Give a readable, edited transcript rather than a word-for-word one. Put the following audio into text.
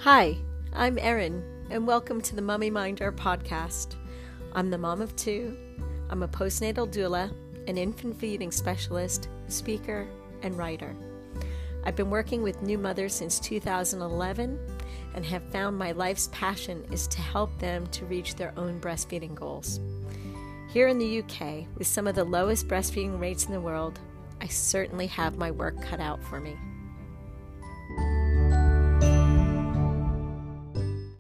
Hi, I'm Erin, and welcome to the Mommy Minder podcast. I'm the mom of two. I'm a postnatal doula, an infant feeding specialist, speaker, and writer. I've been working with new mothers since 2011 and have found my life's passion is to help them to reach their own breastfeeding goals. Here in the UK, with some of the lowest breastfeeding rates in the world, I certainly have my work cut out for me.